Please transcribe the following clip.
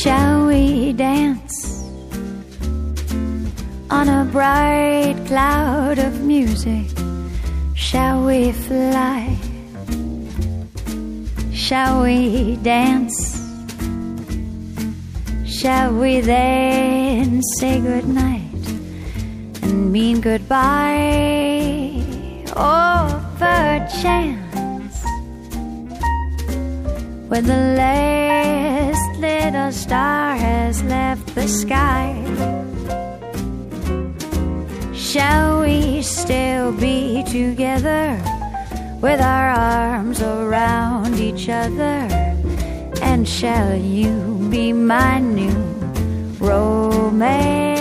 Shall we dance on a bright cloud of music? Shall we fly? Shall we dance? Shall we then say goodnight and mean goodbye? Oh, perchance, when the last little star has left the sky, shall we still be together with our arms around each other? And shall you be my new romance?